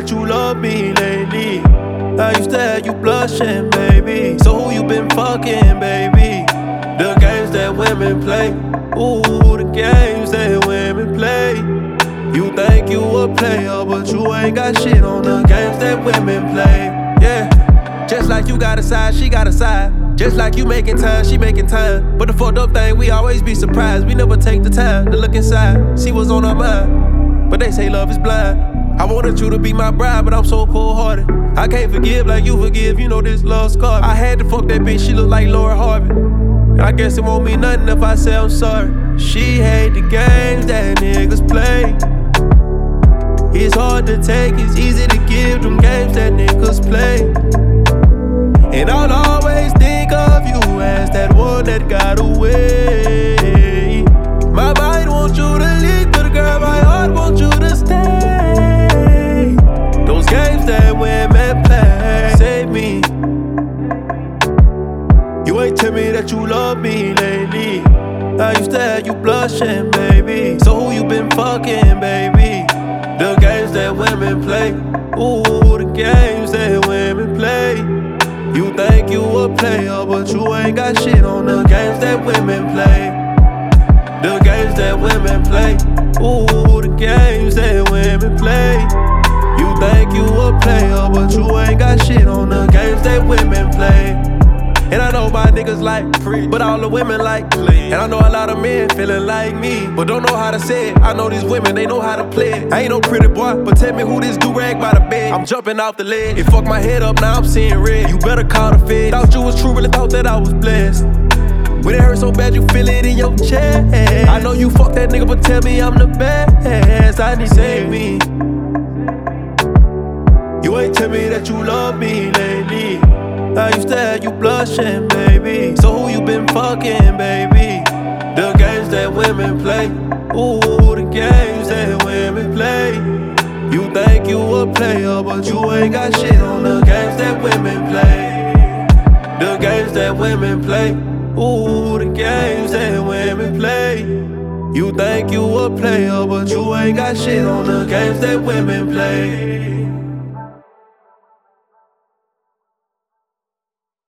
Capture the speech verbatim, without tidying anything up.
that you love me lately. I used to have you blushing, baby. So who you been fucking, baby? The games that women play. Ooh, the games that women play. You think you a player, but you ain't got shit on the games that women play. Yeah. Just like you got a side, she got a side. Just like you making time, she making time. But the fucked up thing, we always be surprised. We never take the time to look inside, see what's on our mind. But they say love is blind. I wanted you to be my bride, but I'm so cold-hearted. I can't forgive like you forgive, you know this love scar. I had to fuck that bitch, she look like Laura Harvey. And I guess it won't mean nothing if I say I'm sorry. She hate the games that niggas play. It's hard to take, it's easy to give them games that niggas play. And I'll always think of you as that one that got away. My mind wants you to leave, but girl, my heart wants you to stay. Those games that women play, save me. You ain't tell me that you love me lately. I used to have you blushing, baby. So who you been fucking, baby? The games that women play. Ooh, the games that women play. You think you a player, but you ain't got shit on the games that women play. The games that women play. Ooh, the games that women play. You think you a player, but you ain't got shit on the games that women play. And I know my niggas like free, but all the women like clean. And I know a lot of men feeling like me, but don't know how to say it. I know these women, they know how to play it. I ain't no pretty boy, but tell me who this do-rag by the bed. I'm jumping off the ledge. It fucked my head up, now I'm seeing red. You better call the feds. Thought you was true, really thought that I was blessed. When it hurt so bad, you feel it in your chest. I know you fuck that nigga, but tell me I'm the best. I need to save me. You ain't tell me that you love me lately. I used to have you blushing, baby. So who you been fucking, baby? The games that women play. Ooh, the games that women play. You think you a player, but you ain't got shit on the games that women play. The games that women play. Ooh, the games that women play. You think you a player, but you ain't got shit on the games that women play.